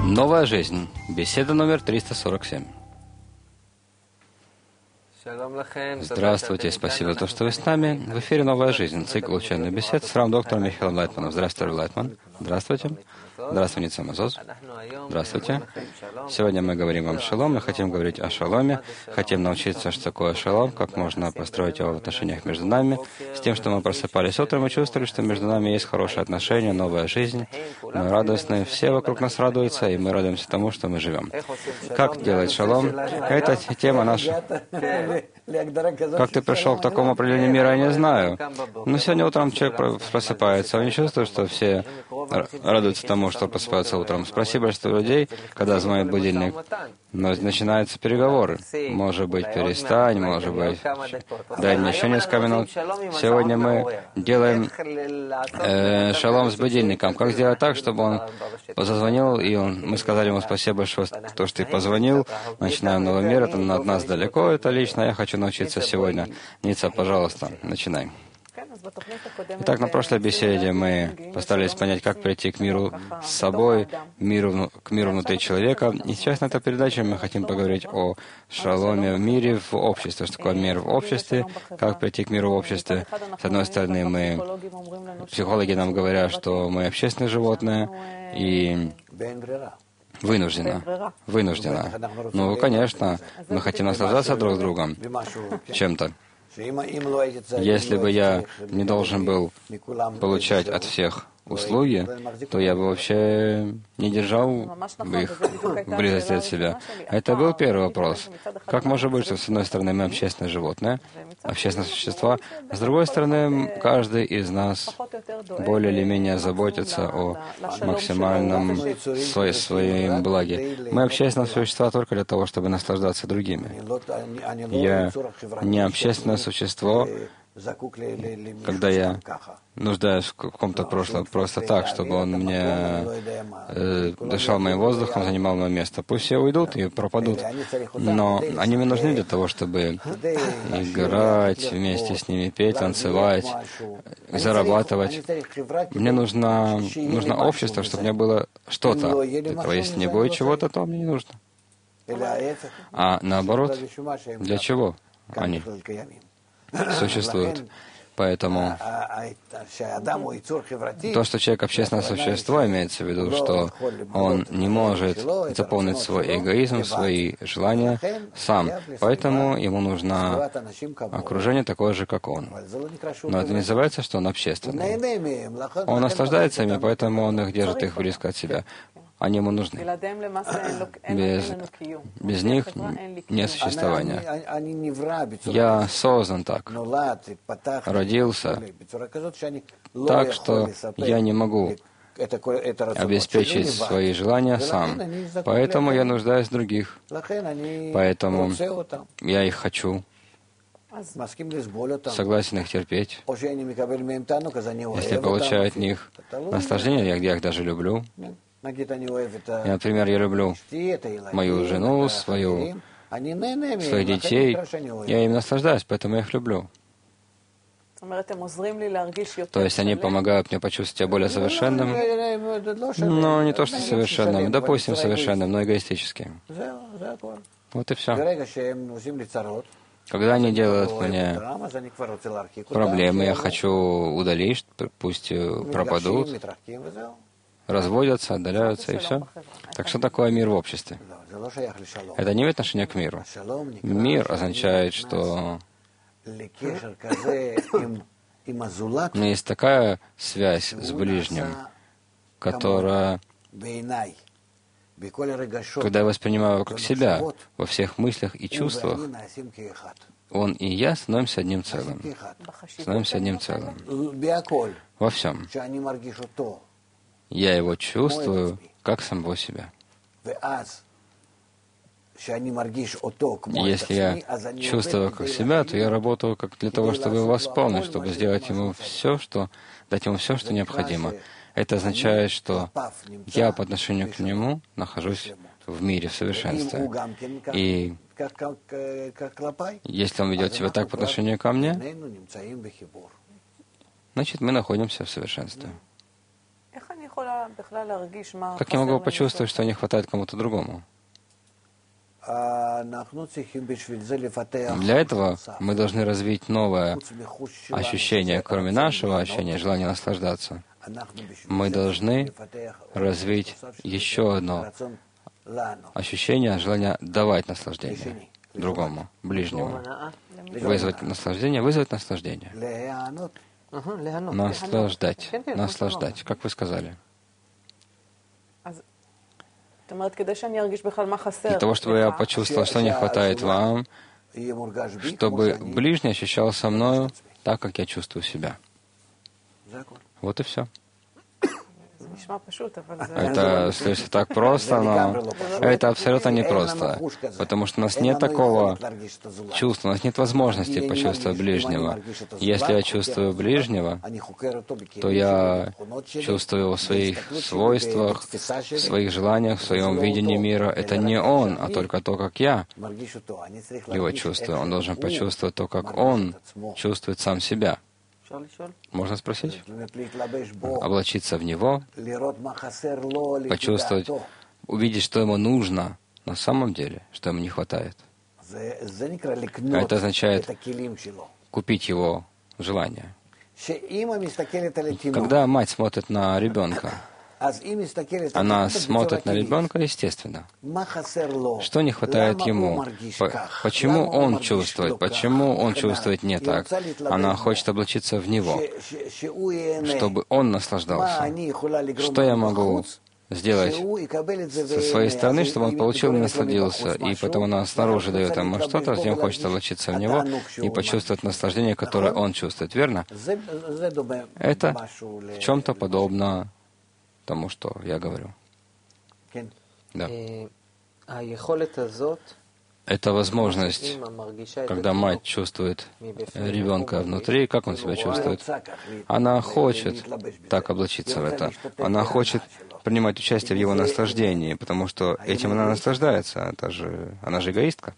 Новая жизнь. Беседа номер 347. Здравствуйте, спасибо за то, что вы с нами. В эфире «Новая жизнь», цикл учебных бесед с доктором Михаилом Лайтманом. Здравствуйте, Лайтман. Здравствуйте. Здравствуйте, Ницам Азоз. Здравствуйте. Сегодня мы говорим вам шалом, мы хотим говорить о шаломе, хотим научиться, что такое шалом, как можно построить его в отношениях между нами, с тем, что мы просыпались утром и чувствовали, что между нами есть хорошие отношения, новая жизнь, мы радостны, все вокруг нас радуются, и мы радуемся тому, что мы живем. Как делать шалом? Это тема наша. Как ты пришел к такому определению мира, я не знаю. Но сегодня утром человек просыпается, он не чувствует, что все радуются тому, что просыпаются утром. Спроси большинство людей, когда звонит будильник, но начинаются переговоры. Может быть, перестань, может быть, дай мне еще несколько минут. Сегодня мы делаем шалом с будильником. Как сделать так, чтобы он зазвонил, и мы сказали ему спасибо большое, то, что ты позвонил. Начинаем новый мир, это от нас далеко, это лично. Я хочу научиться сегодня. Ница, пожалуйста, начинай. Итак, на прошлой беседе мы постарались понять, как прийти к миру с собой, к миру внутри человека. И сейчас на этой передаче мы хотим поговорить о шаломе в мире, в обществе. Что такое мир в обществе, как прийти к миру в обществе. С одной стороны, психологи нам говорят, что мы общественные животные, и вынужденно. Ну, конечно, мы хотим наслаждаться друг другом чем-то. Если бы я не должен был получать от всех услуги, то я бы вообще не держал бы их в близости от себя. Это был первый вопрос. Как может быть, что с одной стороны мы общественные животные, общественные существа, а с другой стороны каждый из нас более или менее заботится о максимальном своем благе. Мы общественные существа только для того, чтобы наслаждаться другими. Я не общественное существо, когда я нуждаюсь в каком-то прошлом просто так, чтобы он мне дышал моим воздухом, занимал мое место. Пусть все уйдут и пропадут, но они мне нужны для того, чтобы играть вместе с ними, петь, танцевать, зарабатывать. Мне нужно общество, чтобы у меня было что-то. Если не будет чего-то, то мне не нужно. А наоборот, для чего они существуют? Поэтому то, что человек общественное существо, имеется в виду, что он не может заполнить свой эгоизм, свои желания сам. Поэтому ему нужно окружение такое же, как он. Но это не называется, что он общественный. Он наслаждается ими, поэтому он их держит близко от себя. Они ему нужны. Без них нет существования. Я создан так, родился так, что я не могу обеспечить свои желания сам. Поэтому я нуждаюсь в других. Поэтому я их хочу. Согласен их терпеть. Если я получаю от них наслаждение, я их даже люблю. Например, я люблю мою жену, своих детей. Я им наслаждаюсь, поэтому я их люблю. То есть они помогают мне почувствовать себя более совершенным, но не то, что совершенным, допустим, совершенным, но эгоистическим. Вот и все. Когда они делают мне проблемы, я хочу удалить, пусть пропадут, разводятся, отдаляются, и все. Так что такое мир в обществе? Это не имеет отношения к миру. Мир означает, что у меня есть такая связь с ближним, которая, когда я воспринимаю его как себя, во всех мыслях и чувствах, он и я становимся одним целым. Становимся одним целым. Во всем. Я его чувствую как самого себя. Если я чувствую как себя, то я работаю как для того, чтобы его восполнить, чтобы сделать ему дать ему все, что необходимо. Это означает, что я по отношению к нему нахожусь в мире, в совершенстве. И если он ведет себя так по отношению ко мне, значит, мы находимся в совершенстве. Как я могу почувствовать, что не хватает кому-то другому? Для этого мы должны развить новое ощущение, кроме нашего ощущения, желания наслаждаться. Мы должны развить еще одно ощущение, желание давать наслаждение другому, ближнему. Вызвать наслаждение, вызвать наслаждение. Наслаждать, наслаждать, как вы сказали. Для того, чтобы я почувствовал, что не хватает вам, чтобы ближний ощущал со мною так, как я чувствую себя. Вот и все. Это слышится так просто, но это абсолютно непросто, потому что у нас нет такого чувства, у нас нет возможности почувствовать ближнего. Если я чувствую ближнего, то я чувствую его в своих свойствах, в своих желаниях, в своем видении мира. Это не он, а только то, как я его чувствую. Он должен почувствовать то, как он чувствует сам себя. Можно спросить? Облачиться в него, почувствовать, увидеть, что ему нужно на самом деле, что ему не хватает. Это означает купить его желание. Когда мать смотрит на ребенка, она смотрит на ребенка, естественно. Что не хватает ему? Почему он чувствует? Почему он чувствует не так? Она хочет облачиться в него, чтобы он наслаждался. Что я могу сделать со своей стороны, чтобы он получил и насладился, и потом она снаружи дает ему что-то, затем хочет облачиться в него и почувствовать наслаждение, которое он чувствует. Верно? Это в чем-то подобно тому, что я говорю. Да. Это возможность, когда мать чувствует ребенка внутри, как он себя чувствует. Она хочет так облачиться в это. Она хочет принимать участие в его наслаждении, потому что этим она наслаждается. Она же эгоистка.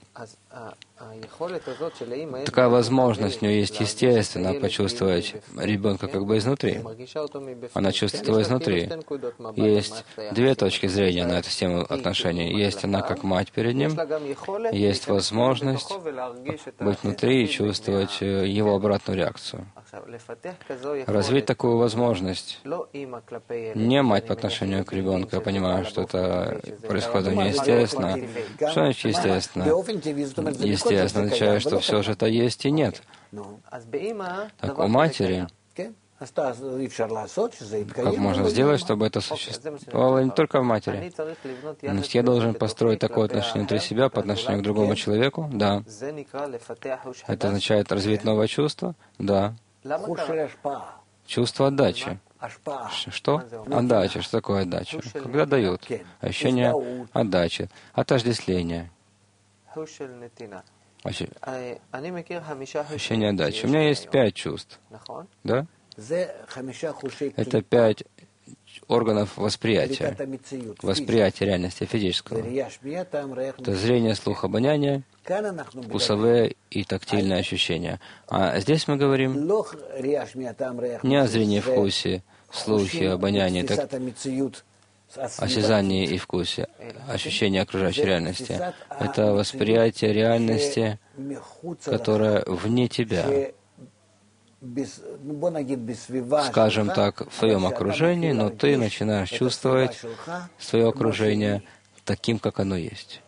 Такая возможность у нее есть, естественно, почувствовать ребенка как бы изнутри. Она чувствует его изнутри. Есть две точки зрения на эту тему отношений. Есть она как мать перед ним, есть возможность быть внутри и чувствовать его обратную реакцию. Развить такую возможность не мать по отношению к ребенку. Я понимаю, что это происходит неестественно. Что значит естественно? Естественно означает, что все же это есть и нет. Так у матери, как можно сделать, чтобы это существовало не только в матери? Значит, я должен построить такое отношение внутри себя по отношению к другому человеку? Да. Это означает развить новое чувство? Да. Чувство отдачи. Что? Отдача. Что такое отдача? Когда дают. Ощущение отдачи. Отождествление. Ощущение отдачи. У меня есть 5 чувств. Да? Это 5 органов восприятия. Восприятие реальности физического. Это зрение, слух, обоняние, вкусовые и тактильные ощущения. А здесь мы говорим не о зрении, вкусе, слухе, обонянии, осязании и вкусе, ощущение окружающей реальности. Это восприятие реальности, которая вне тебя. Скажем так, в своем окружении, но ты начинаешь чувствовать свое окружение таким, как оно есть.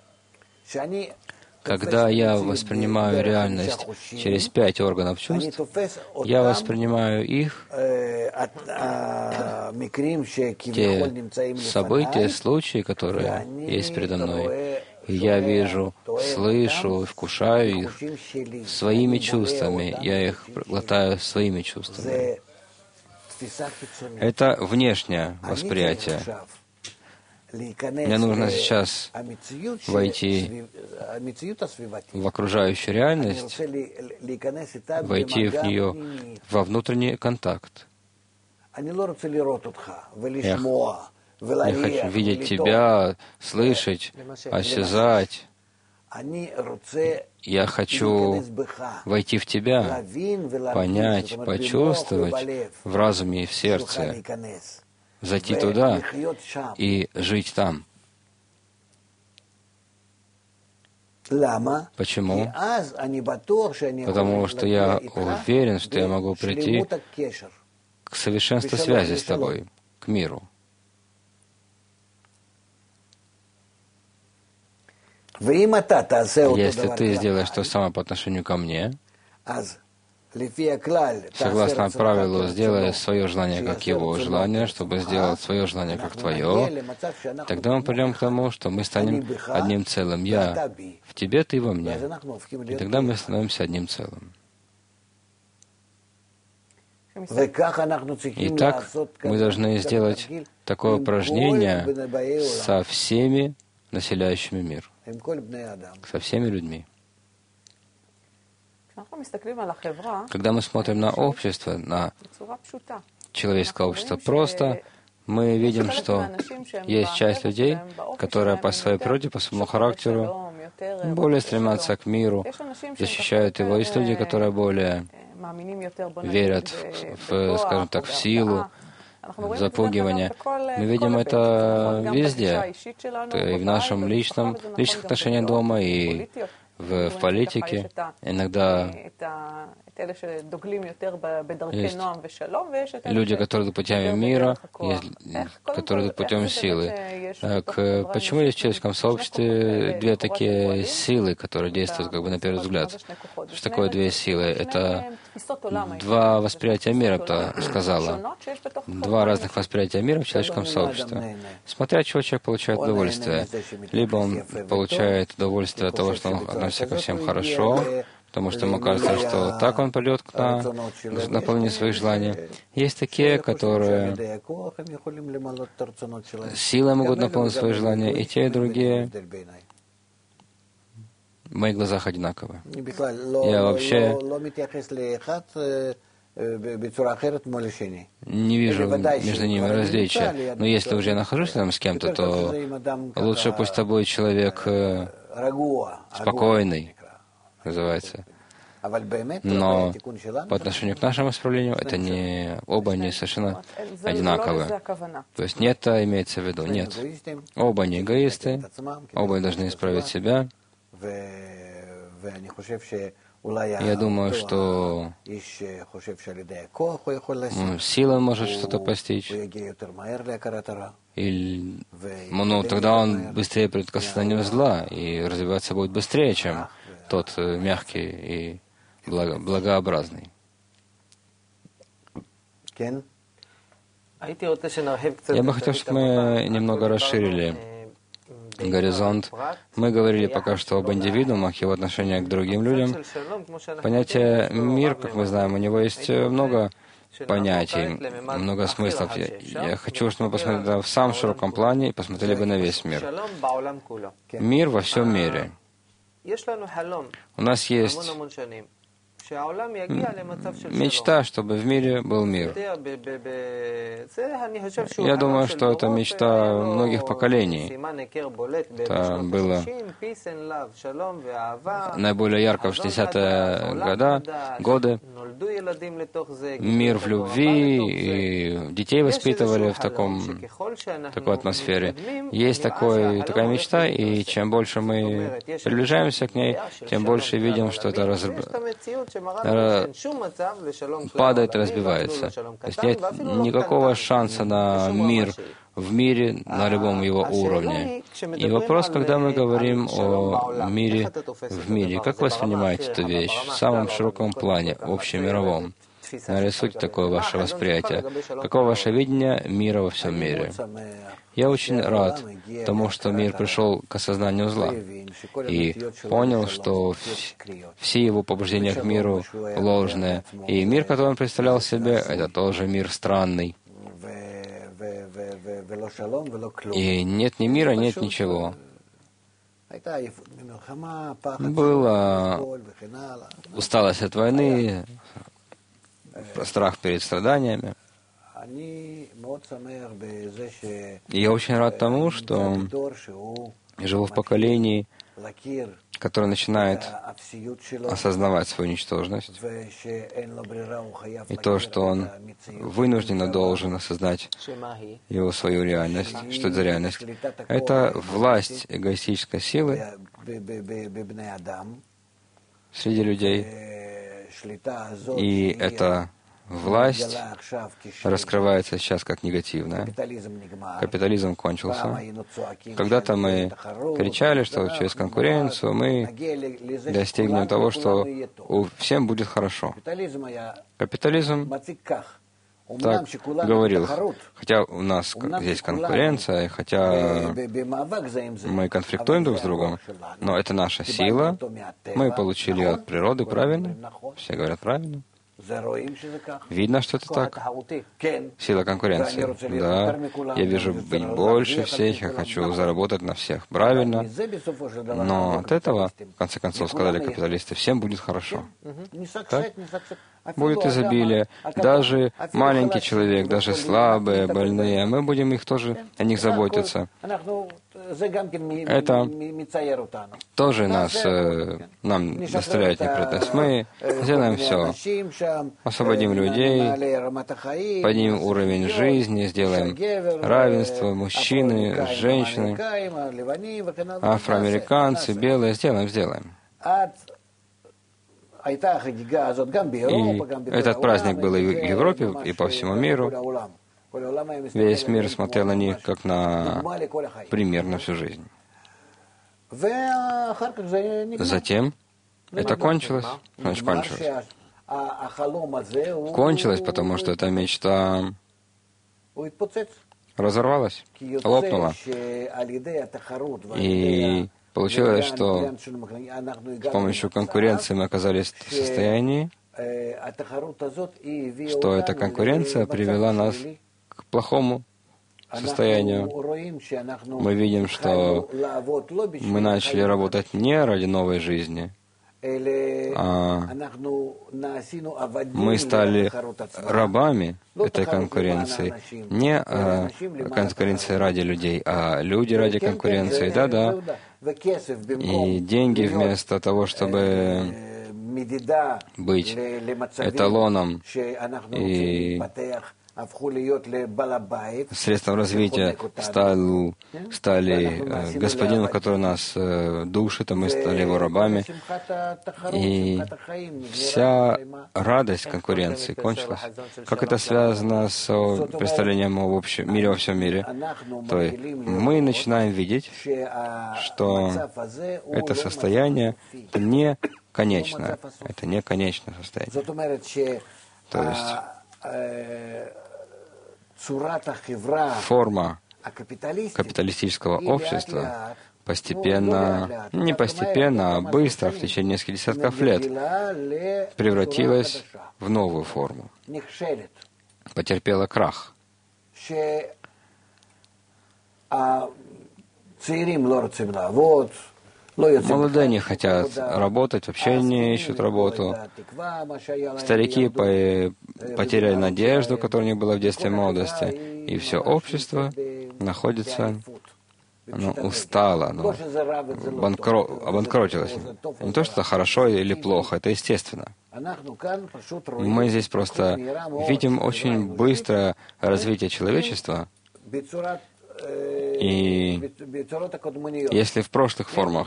Когда я воспринимаю реальность через 5 органов чувств, я воспринимаю их, те события, случаи, которые есть передо мной, и я вижу, слышу, вкушаю их своими чувствами, я их глотаю своими чувствами. Это внешнее восприятие. Мне нужно сейчас войти в окружающую реальность, войти в нее во внутренний контакт. Я хочу видеть тебя, слышать, осязать. Я хочу войти в тебя, понять, почувствовать в разуме и в сердце, зайти туда и жить там. Почему? Потому что я уверен, что я могу прийти к совершенству связи с тобой, к миру. Если ты сделаешь то самое по отношению ко мне, согласно правилу, сделай свое желание как его желание, чтобы сделать свое желание как твое, тогда мы придем к тому, что мы станем одним целым. Я в тебе, ты во мне. И тогда мы становимся одним целым. Итак, мы должны сделать такое упражнение со всеми населяющими мир, со всеми людьми. Когда мы смотрим на общество, на человеческое общество просто, мы видим, что есть часть людей, которые по своей природе, по своему характеру более стремятся к миру, защищают его. Есть люди, которые более верят в, скажем так, в силу, в запугивание. Мы видим это везде, и в нашем личных отношениях дома, и в политике. Иногда есть люди, которые идут путями мира, есть, которые идут путем силы. Так, почему есть в человеческом сообществе две такие силы, которые действуют как бы на первый взгляд? Что такое две силы? Это два восприятия мира, кто сказала. Два разных восприятия мира в человеческом сообществе. Смотря от чего человек получает удовольствие. Либо он получает удовольствие от того, что он относится ко всем хорошо, потому что ему кажется, что так он пойдет к наполнению своих желаний. Есть такие, которые силой могут наполнить свои желания, и те, и другие в моих глазах одинаковы. Я вообще не вижу между ними различия. Но если уже я нахожусь рядом с кем-то, то лучше пусть с тобой человек спокойный, называется. Но по отношению к нашему исправлению это не оба они совершенно одинаковые. То есть не это имеется в виду. Нет. Оба не эгоисты, оба должны исправить себя. Я думаю, что сила может что-то постичь. И, тогда он быстрее придет к осознанию зла и развиваться будет быстрее, чем тот мягкий и благообразный. Я бы хотел, чтобы мы немного расширили горизонт. Мы говорили пока что об индивидуумах, его отношении к другим людям. Понятие «мир», как мы знаем, у него есть много понятий, много смыслов. Я хочу, чтобы мы посмотрели в самом широком плане и посмотрели бы на весь мир. Мир во всем мире. У нас есть мечта, чтобы в мире был мир. Я думаю, что это мечта многих поколений. Это было наиболее ярко в 60-е годы. Мир в любви, и детей воспитывали в такой атмосфере. Есть такая мечта, и чем больше мы приближаемся к ней, тем больше видим, что это падает и разбивается. То есть нет никакого шанса на мир в мире на любом его уровне. И вопрос, когда мы говорим о мире в мире, как вы воспринимаете эту вещь в самом широком плане, общемировом? Нарисуйте такое ваше восприятие. Каково ваше видение мира во всем мире? Я очень рад тому, что мир пришел к осознанию зла и понял, что все его побуждения к миру ложные. И мир, который он представлял себе, это тоже мир странный. И нет ни мира, нет ничего. Была усталость от войны, страх перед страданиями. И я очень рад тому, что живу в поколении, которое начинает осознавать свою ничтожность, и то, что он вынужденно должен осознать свою реальность. Что это за реальность? Это власть эгоистической силы среди людей, и эта власть раскрывается сейчас как негативная. Капитализм кончился. Когда-то мы кричали, что через конкуренцию мы достигнем того, что всем будет хорошо. Капитализм так говорил, хотя у нас здесь конкуренция, хотя мы конфликтуем друг с другом, но это наша сила, мы получили ее от природы, правильно? Все говорят правильно. Видно, что это так. Сила конкуренции. Да, я вижу быть больше всех, я хочу заработать на всех. Правильно. Но от этого, в конце концов, сказали капиталисты, всем будет хорошо. Так? Будет изобилие. Даже маленький человек, даже слабые, больные, мы будем их тоже о них заботиться. Это тоже нам доставляет неприятность. Мы сделаем все. Освободим людей, поднимем уровень жизни, сделаем равенство мужчины, женщины, афроамериканцы, белые, сделаем. И этот праздник был и в Европе, и по всему миру. Весь мир смотрел на них как на пример на всю жизнь. Затем это кончилось. Значит, кончилось. Кончилось, потому что эта мечта разорвалась, лопнула. И получилось, что с помощью конкуренции мы оказались в состоянии, что эта конкуренция привела нас к плохому состоянию. Мы видим, что мы начали работать не ради новой жизни, а мы стали рабами этой конкуренции. Не конкуренции ради людей, а люди ради конкуренции. Да-да. И деньги вместо того, чтобы быть эталоном и средством развития, стали господином, который нас душит, а мы стали его рабами. И вся радость конкуренции кончилась. Как это связано с представлением о мире во всем мире? То есть мы начинаем видеть, что это состояние не конечное. Это не конечное состояние. То есть форма капиталистического общества постепенно, не постепенно, а быстро, в течение нескольких десятков лет, превратилась в новую форму, потерпела крах. Молодые не хотят работать, вообще не ищут работу. Старики потеряли надежду, которая у них была в детстве и молодости. И все общество находится, оно устало, оно обанкротилось. Не то, что это хорошо или плохо, это естественно. Мы здесь просто видим очень быстрое развитие человечества. И если в прошлых формах,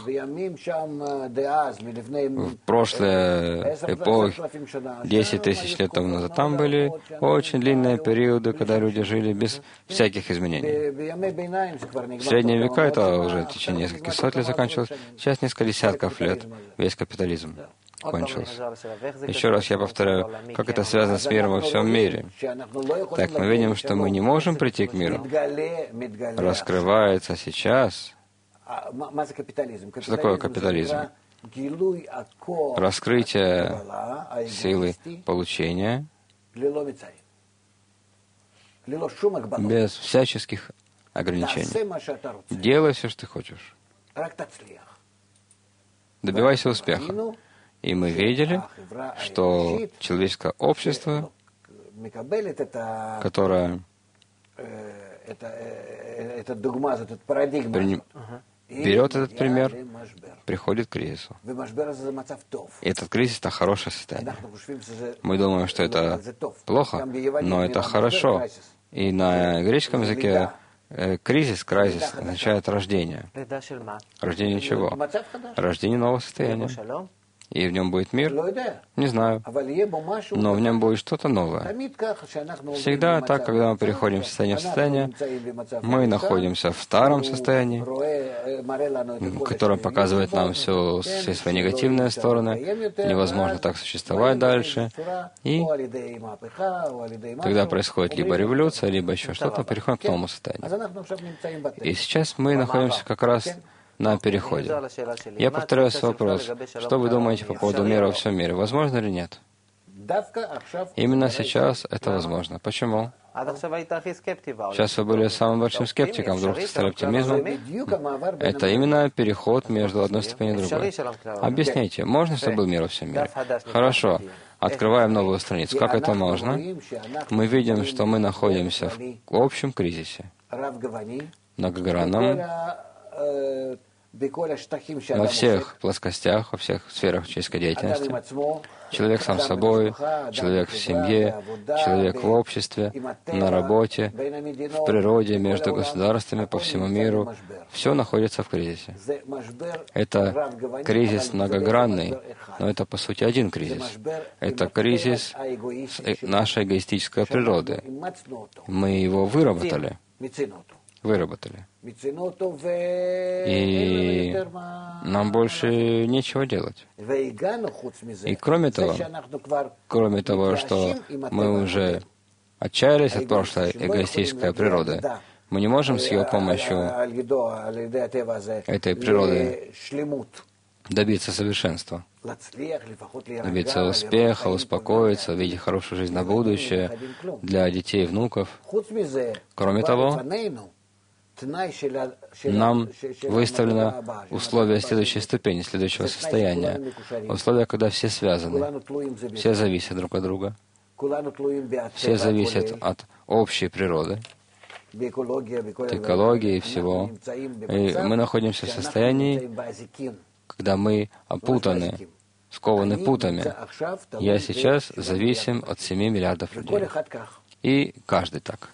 в прошлые эпохи, 10 тысяч лет тому назад, там были очень длинные периоды, когда люди жили без всяких изменений. В средние века это уже в течение нескольких сот лет заканчивалось, сейчас несколько десятков лет весь капитализм кончился. Еще раз я повторяю, как это связано с миром во всем мире. Так, мы видим, что мы не можем прийти к миру. Раскрывается сейчас. Что такое капитализм? Раскрытие силы получения без всяческих ограничений. Делай все, что ты хочешь. Добивайся успеха. И мы видели, что человеческое общество, которое берет этот пример, приходит к кризису. И этот кризис — это хорошее состояние. Мы думаем, что это плохо, но это хорошо. И на греческом языке кризис означает рождение. Рождение чего? Рождение нового состояния. И в нем будет мир? Не знаю. Но в нем будет что-то новое. Всегда так, когда мы переходим в состояние, мы находимся в старом состоянии, которое показывает нам все свои негативные стороны. Невозможно так существовать дальше. И когда происходит либо революция, либо еще что-то, переходим к новому состоянию. И сейчас мы находимся как раз на переходе. Я повторяю свой вопрос. Что вы думаете по поводу мира во всем мире? Возможно или нет? Именно сейчас это возможно. Почему? Сейчас вы были самым большим скептиком, вдруг стали оптимизмом. Это именно переход между одной ступенью и другой. Объясните, можно, чтобы был мир во всем мире? Хорошо. Открываем новую страницу. Как это можно? Мы видим, что мы находимся в общем кризисе, многогранном, во всех плоскостях, во всех сферах человеческой деятельности. Человек сам собой, человек в семье, человек в обществе, на работе, в природе, между государствами, по всему миру. Все находится в кризисе. Это кризис многогранный, но это, по сути, один кризис. Это кризис нашей эгоистической природы. Мы его выработали. И нам больше нечего делать. И кроме того, что мы уже отчаялись от прошлой эгоистической природы, мы не можем с ее помощью этой природы добиться совершенства, добиться успеха, успокоиться, видеть хорошую жизнь на будущее для детей и внуков. Кроме того, нам выставлено условие следующей ступени, следующего состояния. Условия, когда все связаны, все зависят друг от друга, все зависят от общей природы, от экологии и всего. И мы находимся в состоянии, когда мы опутаны, скованы путами. Я сейчас зависим от 7 миллиардов людей. И каждый так.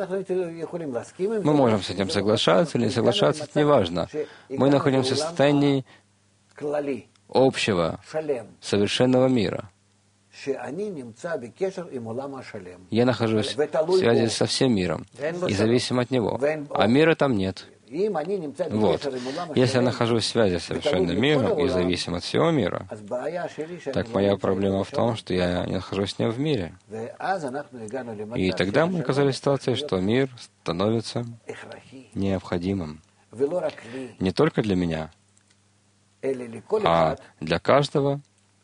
Мы можем с этим соглашаться или не соглашаться, это не важно. Мы находимся в состоянии общего, совершенного мира. Я нахожусь в связи со всем миром и зависим от него. А мира там нет. Вот. Если я нахожусь в связи с совершенным миром и зависим от всего мира, так моя проблема в том, что я не нахожусь с ним в мире. И тогда мы оказались в ситуации, что мир становится необходимым. Не только для меня, а для каждого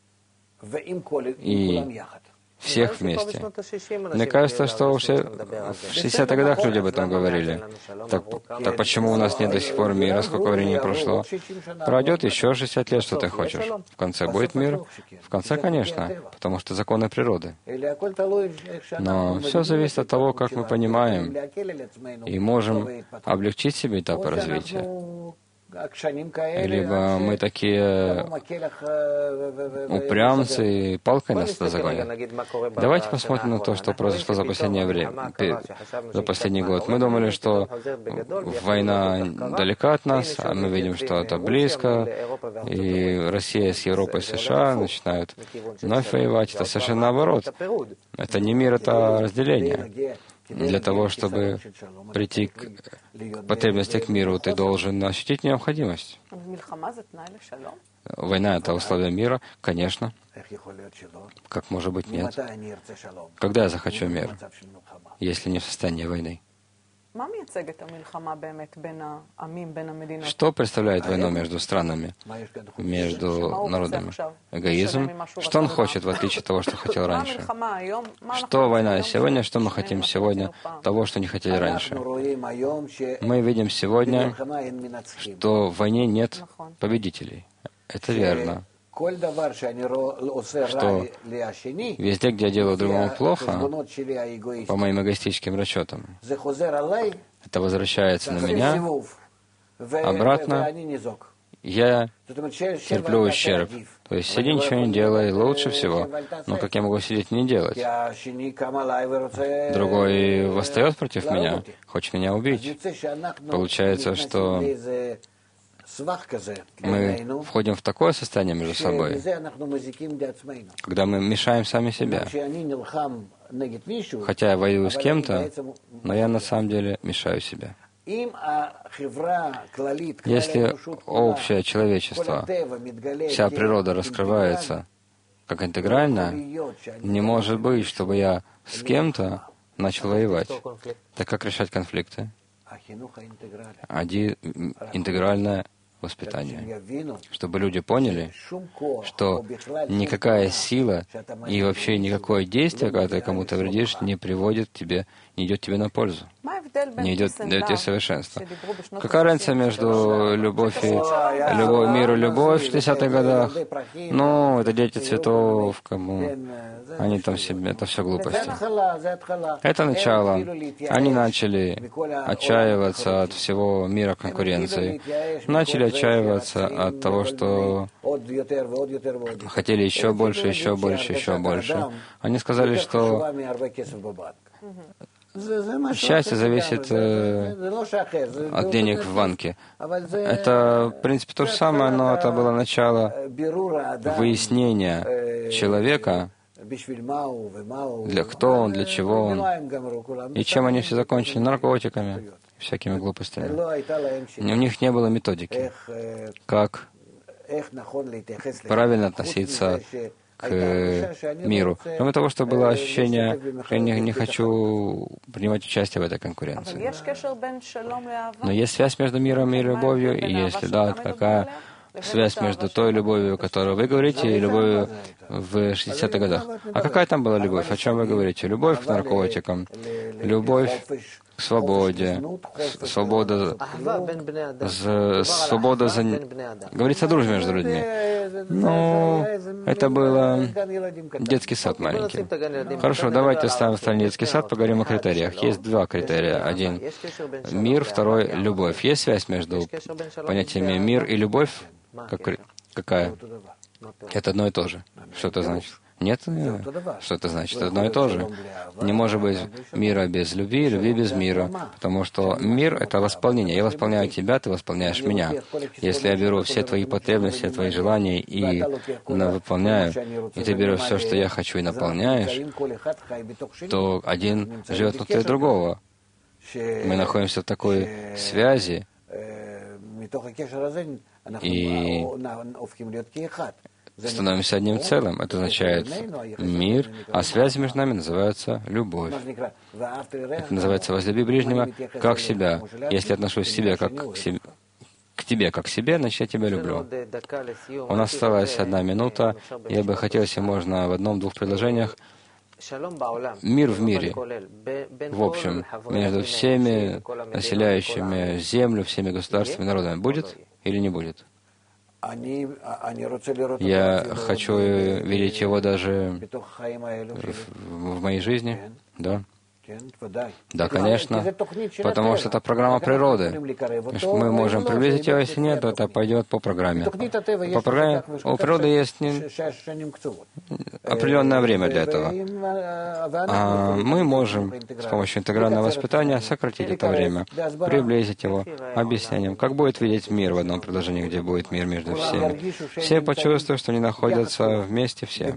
и всех вместе. Мне кажется, что в 60-х годах люди об этом говорили. Так почему у нас нет до сих пор мира, сколько времени прошло? Пройдет еще 60 лет, что ты хочешь. В конце будет мир? В конце, конечно, потому что законы природы. Но все зависит от того, как мы понимаем и можем облегчить себе этапы развития. Либо мы такие упрямцы, и палкой нас туда загонят. Давайте посмотрим на то, что произошло за последнее время, за последний год. Мы думали, что война далека от нас, а мы видим, что это близко, и Россия с Европой и США начинают вновь воевать. Это совершенно наоборот. Это не мир, это разделение. Для того, чтобы прийти к потребности к миру, ты должен ощутить необходимость. Война — это условие мира? Конечно. Как может быть нет? Когда я захочу мир, если не в состоянии войны? Что представляет войну между странами, между народами? Эгоизм? Что он хочет, в отличие от того, что хотел раньше? Что война сегодня, что мы хотим сегодня, того, что не хотели раньше? Мы видим сегодня, что в войне нет победителей. Это верно. Что везде, где я делаю другому плохо, по моим эгоистическим расчетам, это возвращается на меня, Обратно я терплю ущерб. То есть сиди, ничего не делай, лучше всего. Но как я могу сидеть и не делать? Другой восстает против меня, хочет меня убить. Получается, что мы входим в такое состояние между собой, когда мы мешаем сами себя. Хотя я воюю с кем-то, но я на самом деле мешаю себе. Если общее человечество, вся природа раскрывается как интегрально, не может быть, чтобы я с кем-то начал воевать. Так как решать конфликты? Один интегральное воспитание. Чтобы люди поняли, что никакая сила и вообще никакое действие, когда ты кому-то вредишь, не приводит тебе, не идет тебе на пользу, не идет тебе совершенства. Какая разница между любовью миру, любовь в 60-х годах? Ну, это дети цветов, кому? Они там себе, это все глупости. Это начало. Они начали отчаиваться от всего мира конкуренции. Начали отчаиваться от того, что хотели еще больше, еще больше, еще больше. Они сказали, что счастье зависит от денег в банке. Это, в принципе, то же самое, но это было начало выяснения человека, для кто он, для чего он. И чем они все закончили? Наркотиками, всякими глупостями. У них не было методики, как правильно относиться к миру. Кроме того, что было ощущение, что я не хочу принимать участие в этой конкуренции. Но есть связь между миром и любовью, и если да, то какая связь между той любовью, которую вы говорите, и любовью в 60-х годах? А какая там была любовь? О чем вы говорите? Любовь к наркотикам, любовь к свободе, свобода за... Говорится о дружбе между людьми. Но это было детский сад маленький. Хорошо, давайте оставим в стороне детский сад, поговорим о критериях. Есть два критерия. Один — мир, второй — любовь. Есть связь между понятиями мир и любовь? Какая? Это одно и то же. Что это значит? Нет? Что это значит? Это одно и то же. Не может быть мира без любви, любви без мира. Потому что мир — это восполнение. Я восполняю тебя, ты восполняешь меня. Если я беру все твои потребности, все твои желания и выполняю, и ты берешь все, что я хочу, и наполняешь, то один живет внутри другого. Мы находимся в такой связи, и становимся одним целым. Это означает мир, а связь между нами называется любовь. Это называется «возлюби ближнего как себя». Если я отношусь к себе как к тебе как к себе, значит, я тебя люблю. У нас осталась 1 минута. Я бы хотел, если можно, в одном-двух предложениях. Мир в мире, в общем, между всеми населяющими Землю, всеми государствами, народами, будет или не будет? Я хочу видеть его даже в моей жизни, да? Да, конечно, потому что это программа природы. Мы можем приблизить ее, если нет, то это пойдет по программе. По программе у природы есть определенное время для этого. А мы можем с помощью интегрального воспитания сократить это время, приблизить его объяснением, как будет видеть мир в одном предложении, где будет мир между всеми. Все почувствуют, что они находятся вместе все.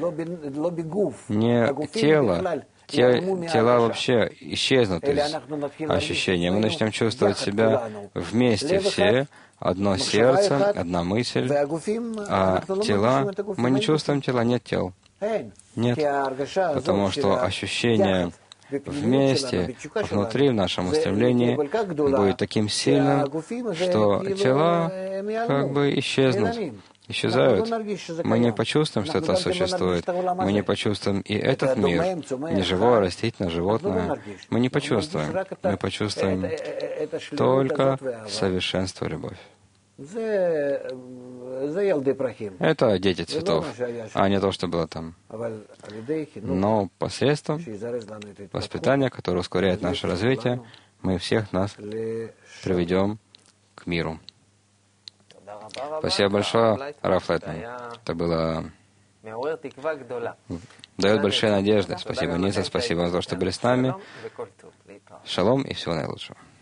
Не тело. Тела вообще исчезнут из ощущения. Мы начнем чувствовать себя вместе все, одно сердце, одна мысль, а тела, мы не чувствуем тела, нет тел. Нет, потому что ощущение вместе, внутри, в нашем устремлении, будет таким сильным, что тела как бы исчезают. Мы не почувствуем, что это существует. Мы не почувствуем и этот мир, не живое, растительное, животное. Мы не почувствуем. Мы почувствуем только совершенство, любовь. Это дети цветов, а не то, что было там. Но посредством воспитания, которое ускоряет наше развитие, мы всех нас приведем к миру. Спасибо большое, Раф Лайтман. Это было... дает большие надежды. Спасибо, Ница. Спасибо за то, что были с нами. Шалом и всего наилучшего.